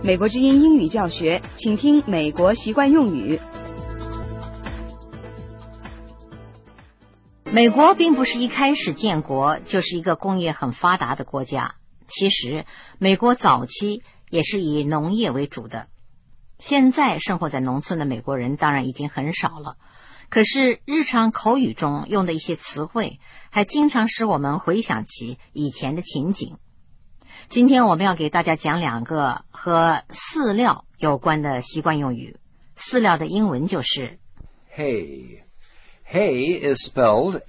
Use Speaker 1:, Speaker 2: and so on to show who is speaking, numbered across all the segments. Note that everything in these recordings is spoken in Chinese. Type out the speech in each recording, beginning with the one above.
Speaker 1: 美国之音英语教学，请听美国习惯用语。
Speaker 2: 美国并不是一开始建国就是一个工业很发达的国家，其实美国早期也是以农业为主的。现在生活在农村的美国人当然已经很少了，可是日常口语中用的一些词汇还经常使我们回想起以前的情景。今天我们要给大家讲两个和饲料有关的习惯用语。饲料的英文就是
Speaker 3: Hay。Hay is spelled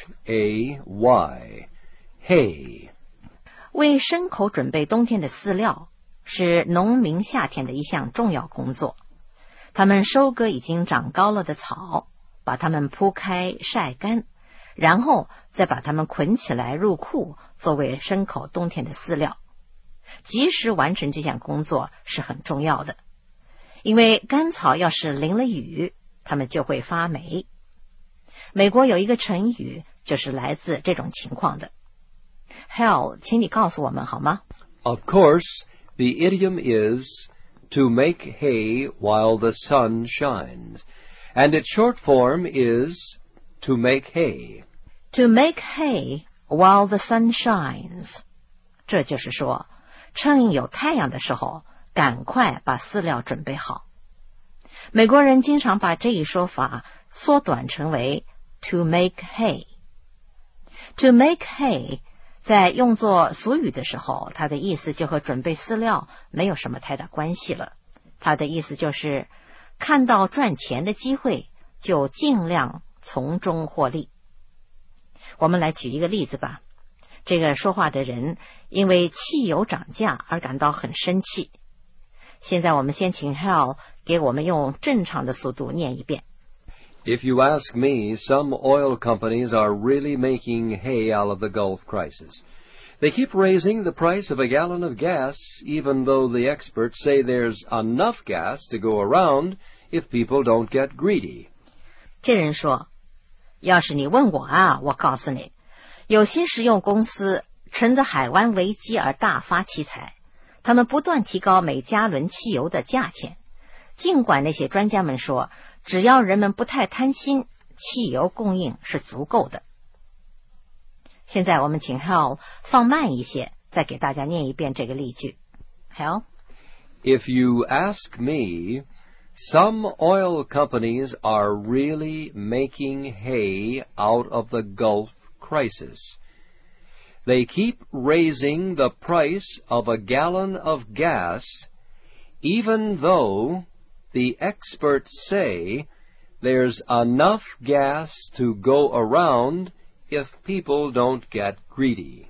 Speaker 3: H-A-Y. Hay.
Speaker 2: 为牲口准备冬天的饲料是农民夏天的一项重要工作。他们收割已经长高了的草，把它们铺开晒干，然后再把它们捆起来入库，作为牲口冬天的饲料。及时完成这项工作是很重要的，因为干草要是淋了雨，它们就会发霉。美国有一个成语就是来自这种情况的。Hal， 请你告诉我们好吗？
Speaker 3: Of course, the idiom is to make hay while the sun shines, and its short form is to make hay.
Speaker 2: To make hay while the sun shines. 这就是说，趁有太阳的时候，赶快把饲料准备好。美国人经常把这一说法缩短成为 to make hay。To make hay 在用作俗语的时候，它的意思就和准备饲料没有什么太大关系了。它的意思就是看到赚钱的机会，就尽量从中获利。我们来举一个例子吧。这个说话的人因为汽油涨价而感到很生气。现在我们先请 Hal 给我们用正常的速度念一遍。
Speaker 3: If you ask me, some oil companies are really making hay out of the Gulf crisis. They keep raising the price of a gallon of gas, even though the experts say there's enough gas to go around if people don't get greedy.
Speaker 2: 这人说，要是你问我啊，我告诉你，有些石油公司趁着海湾危机而大发奇财，他们不断提高每加仑汽油的价钱。尽管那些专家们说，只要人们不太贪心，汽油供应是足够的。现在我们请 Hal 放慢一些，再给大家念一遍这个例句。Hal?
Speaker 3: If you ask me, some oil companies are really making hay out of the Gulf crisis. They keep raising the price of a gallon of gas, even though the experts say there's enough gas to go around if people don't get greedy.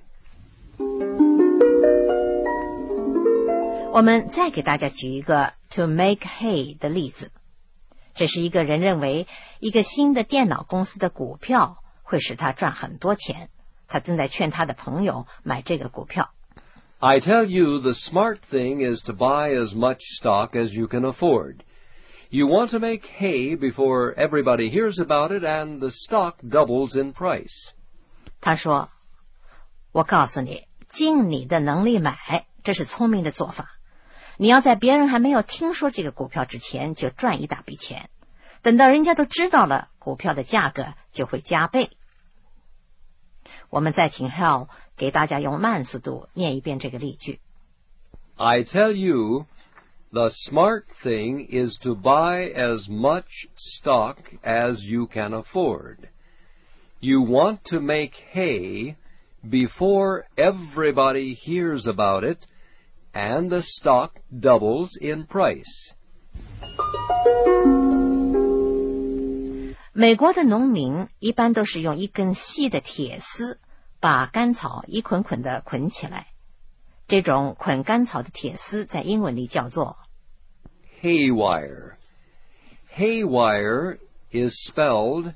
Speaker 2: 我们再给大家举一个 to make hay 的例子。这是一个人认为一个新的电脑公司的股票会使他赚很多钱，他正在劝他的朋友买这个股票。
Speaker 3: I tell you, the smart thing is to buy as much stock as you can afford. You want to make hay before everybody hears about it and the stock doubles in price.
Speaker 2: 他说，我告诉你，尽你的能力买，这是聪明的做法。你要在别人还没有听说这个股票之前就赚一大笔钱，等到人家都知道了，股票的价格就会加倍。我们再请 Hal 给大家用慢速度念一遍这个例句。
Speaker 3: I tell you, the smart thing is to buy as much stock as you can afford. You want to make hay before everybody hears about it, and the stock doubles in price.
Speaker 2: 美国的农民一般都是用一根细的铁丝把干草一捆捆地捆起来。这种捆干草的铁丝在英文里叫做
Speaker 3: Haywire. Haywire is spelled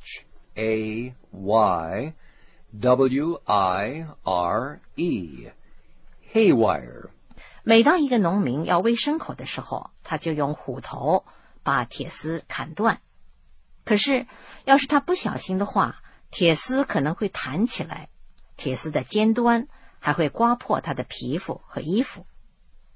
Speaker 3: H-A-Y-W-I-R-E. Haywire.
Speaker 2: 每当一个农民要喂牲口的时候，他就用虎头把铁丝砍断。可是要是他不小心的话，铁丝可能会弹起来，铁丝的尖端还会刮破他的皮肤和衣服。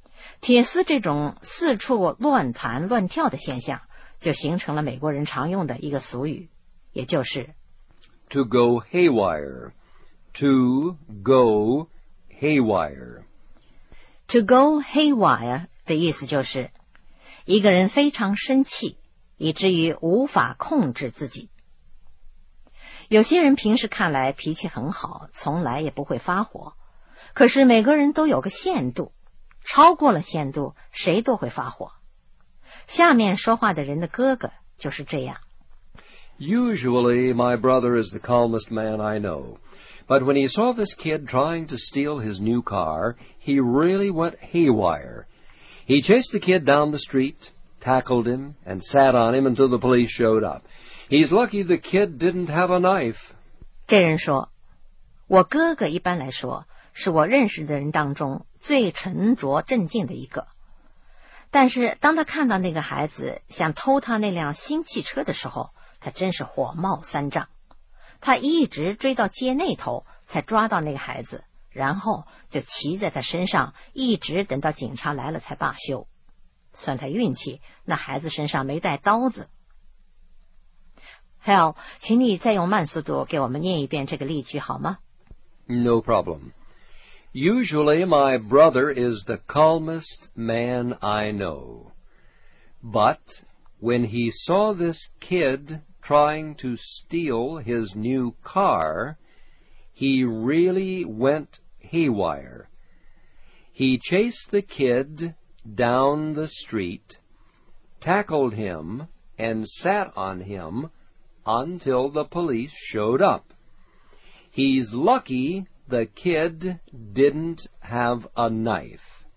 Speaker 2: 铁丝这种四处乱弹乱跳的现象，就形成了美国人常用的一个俗语，也就是
Speaker 3: To go haywire. To go haywire.
Speaker 2: To go haywire 的意思就是一个人非常生气，以至于无法控制自己。有些人平时看来脾气很好，从来也不会发火，可是每个人都有个限度，超过了限度，谁都会发火。下面说话的人的哥哥就是这样。
Speaker 3: Usually, my brother is the calmest man I know. But when he saw this kid trying to steal his new car, he really went haywire. He chased the kid down the street, tackled him, and sat on him until the police showed up. He's lucky the kid didn't have a knife.
Speaker 2: 这人说，我哥哥一般来说是我认识的人当中最沉着镇静的一个。但是当他看到那个孩子想偷他那辆新汽车的时候，他真是火冒三丈。他一直追到街那头才抓到那个孩子，然后就骑在他身上，一直等到警察来了才罢休。算他运气，那孩子身上没带刀子。Hal， 请你再用慢速度给我们念一遍这个例句好吗？
Speaker 3: No problem. Usually my brother is the calmest man I know. But when he saw this kid trying to steal his new car, he really went haywire. He chased the kid down the street, tackled him, and sat on him until the police showed up. He's lucky the kid didn't have a knife.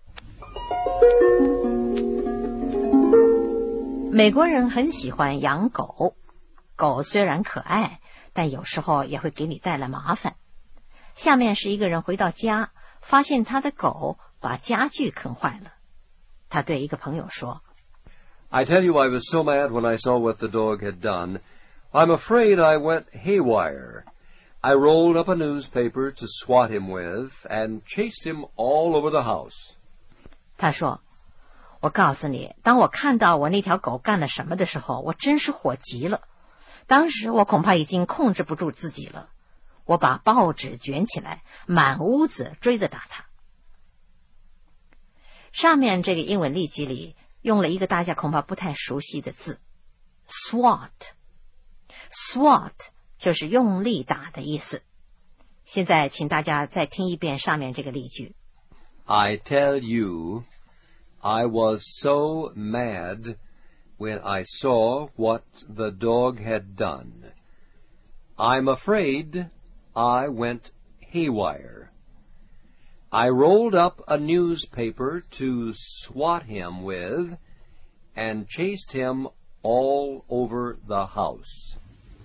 Speaker 2: 美国人很喜欢养狗，狗虽然可爱，但有时候也会给你带来麻烦。下面是一个人回到家，发现他的狗把家具啃坏了。他对一个朋友说，
Speaker 3: I tell you, I was so mad when I saw what the dog had done. I'm afraid I went haywire. I rolled up a newspaper to swat him with and chased him all over the house.
Speaker 2: 他说，我告诉你，当我看到我那条狗干了什么的时候，我真是火急了。当时我恐怕已经控制不住自己了，我把报纸卷起来，满屋子追着打它。上面这个英文例句里用了一个大家恐怕不太熟悉的字 SWAT。SWAT 就是用力打的意思。现在请大家再听一遍上面这个例句。
Speaker 3: I tell you, I was so mad when I saw what the dog had done. I'm afraid I went haywire. I rolled up a newspaper to swat him with and chased him all over the house.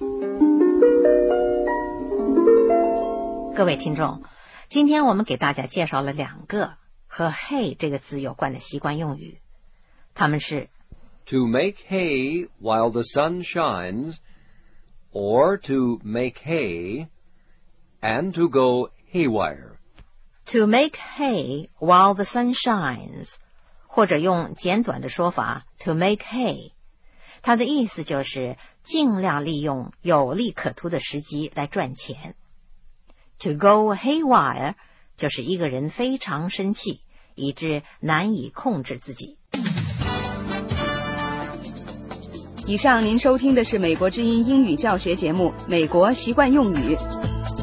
Speaker 2: 各位听众，今天我们给大家介绍了两个和 hay 这个字有关的习惯用语，它们是
Speaker 3: To make hay while the sun shines, or to make hay, and to go haywire.
Speaker 2: to make hay while the sun shines， 或者用简短的说法 to make hay， 它的意思就是尽量利用有利可图的时机来赚钱。To go haywire 就是一个人非常生气，以致难以控制自己。
Speaker 1: 以上您收听的是美国之音英语教学节目《美国习惯用语》。